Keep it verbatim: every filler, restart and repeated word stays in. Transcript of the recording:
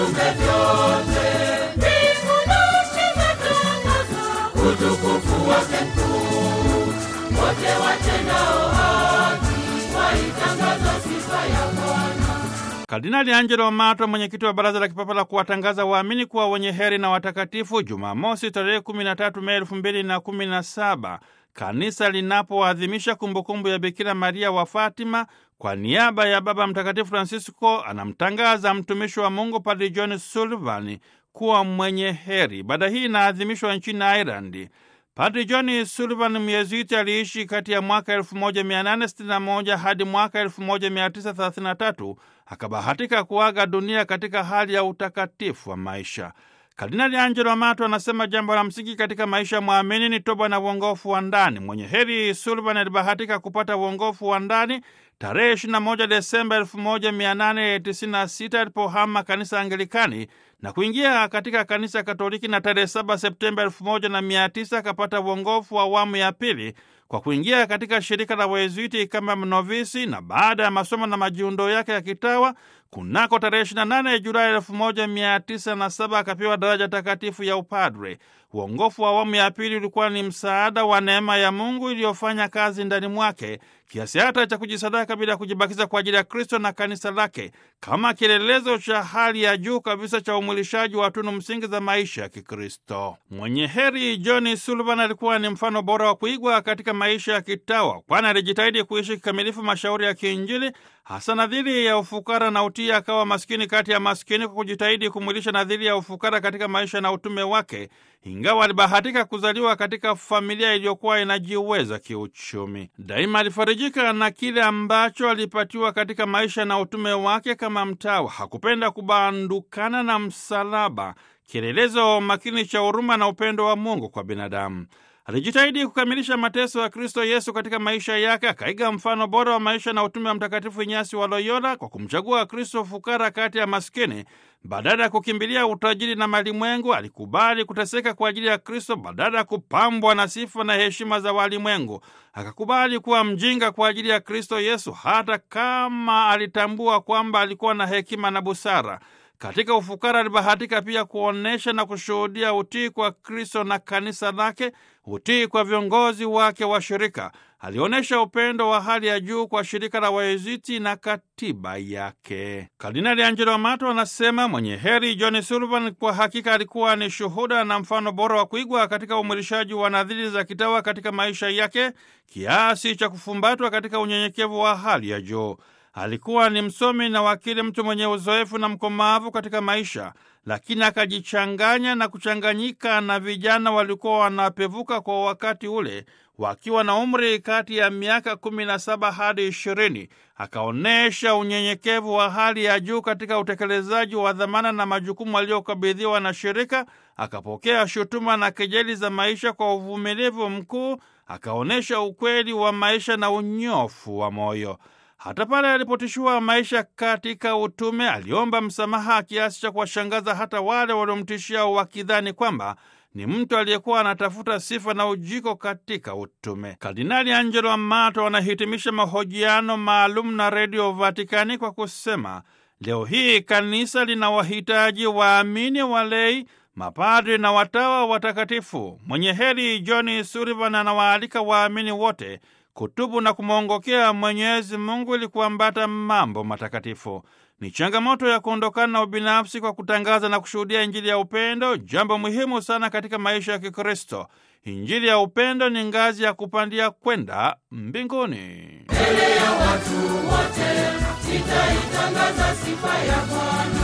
viumbe vyote. Mbingu na nchi zatangaza utukufu wake mkuu. Wote watendao haki waitangaza sifa ya Bwana. Kardinali Angelo Amato, mwenyekiti wa Baraza la Kipapa la kuwatangaza waamini kuwa wenye heri na watakatifu, Jumamosi tarehe kumi na tatu Mei elfu mbili na kumi na saba, kanisa linapoadhimisha kumbukumbu ya Bikira Maria wa Fatima, kwa niaba ya Baba Mtakatifu Francisco anamtangaza mtumishi wa Mungu Padre John Sullivan kuwa mwenye heri. Ibada hii inaadhimishwa nchini Ireland. Padre John Sullivan Myezuiti aliishi kati ya mwaka elfu moja mia nane sitini na moja hadi mwaka elfu moja mia tisa thelathini na tatu, akabahatika kuaga dunia katika hali ya utakatifu wa maisha. Kardinali Angelo Amato anasema jambo la msingi katika maisha ya mwamini ni toba na uongofu wa ndani. Mwenye heri Sullivan alibahatika kupata uongofu wa ndani tarehe ishirini na moja Desemba elfu moja mia nane tisini na sita alipohama kanisa Anglikani na kuingia katika kanisa Katoliki, na tarehe saba Septemba elfu moja na mia tisa akapata uongofu wa awamu ya pili kwa kuingia katika shirika la Wayezuiti kama mnovisi, na baada ya masomo na majiundo yake ya kitawa kunako tarehe ishirini na nane Julai elfu moja mia tisa na saba akapewa daraja takatifu ya upadre. Uongofu wa awamu ya pili ulikuwa ni msaada wa neema ya Mungu iliyofanya kazi ndani mwake kiasi hata cha kujisadaka bila kujibakiza kwa ajili ya Kristo na kanisa lake, kama kielelezo cha hali ya juu kabisa cha umwilishaji wa tunu msingi za maisha ya Kikristo. Mwenye heri John Sullivan alikuwa ni mfano bora wa kuigwa katika maisha ya kitawa, kwani alijitahidi kuishi kikamilifu mashauri ya kiinjili, hasa nadhiri ya ufukara na utii. Akawa maskini kati ya maskini kwa kujitahidi kumwilisha nadhiri ya ufukara katika maisha na utume wake, ingawa alibahatika kuzaliwa katika familia iliyokuwa inajiweza kiuchumi. Daima alifarijika na kile ambacho alipatiwa katika maisha na utume wake kama mtawa. Hakupenda kubandukana na msalaba, kielelezo makini cha huruma na upendo wa Mungu kwa binadamu. Alijitahidi kukamilisha mateso ya Kristo Yesu katika maisha yake, akaiga mfano bora wa maisha na utume wa Mtakatifu Inyasi wa Loyola kwa kumchagua Kristo fukara kati ya maskini. Badala ya kukimbilia utajiri na malimwengu, alikubali kuteseka kwa ajili ya Kristo. Badala ya kupambwa na sifa na heshima za walimwengu, akakubali kuwa mjinga kwa ajili ya Kristo Yesu, hata kama alitambua kwamba alikuwa na hekima na busara. Katika ufukara alibahatika pia kuonesha na kushuhudia utii kwa Kristo na kanisa lake, utii kwa viongozi wake wa shirika. Alionyesha upendo wa hali ya juu kwa shirika la Wayezuiti na katiba yake. Kardinali Angelo Amato anasema mwenye heri John Sullivan kwa hakika alikuwa ni shuhuda na mfano bora wa kuigwa katika umwilishaji wa nadhiri za kitawa katika maisha yake, kiasi cha kufumbatwa katika unyenyekevu wa hali ya juu. Alikuwa ni msomi na wakili, mtu mwenye uzoefu na mkomavu katika maisha, lakini akajichanganya na kuchanganyika na vijana walikuwa wanapevuka kwa wakati ule, wakiwa na umri kati ya miaka kumi na saba hadi ishirini. Akaonyesha unyenyekevu wa hali ya juu katika utekelezaji wa dhamana na majukumu aliyokabidhiwa na shirika. Akapokea shutuma na kejeli za maisha kwa uvumilivu mkuu. Akaonyesha ukweli wa maisha na unyofu wa moyo. Hata pale alipotishiwa maisha katika utume, aliomba msamaha kiasi cha kuwashangaza hata wale waliomtishia, wakidhani kwamba ni mtu aliyekuwa anatafuta sifa na ujiko katika utume. Kardinali Angelo Amato anahitimisha mahojiano maalum na Redio Vatikani kwa kusema, leo hii kanisa lina wahitaji waamini, walei, mapadri na watawa watakatifu. Mwenye heri John Sullivan anawaalika waamini wote kutubu na kumwongokea Mwenyezi Mungu ili kuambata mambo matakatifu. Ni changamoto ya kuondokana na ubinafsi kwa kutangaza na kushuhudia Injili ya upendo, jambo muhimu sana katika maisha ya Kikristo. Injili ya upendo ni ngazi ya kupandia kwenda mbinguni. Mbele ya watu wote nitaitangaza sifa ya Bwana.